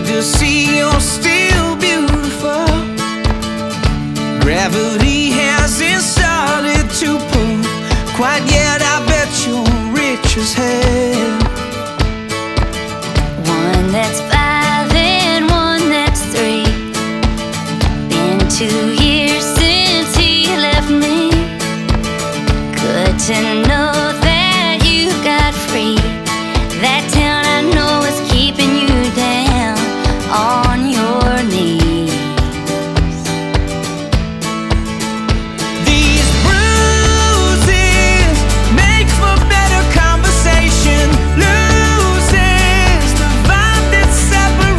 good to see you're still beautiful. Gravity hasn't started to pull quite yet. I bet you're rich as hell. One that's 5 and one that's 3. Been 2 years since he left me. Good to know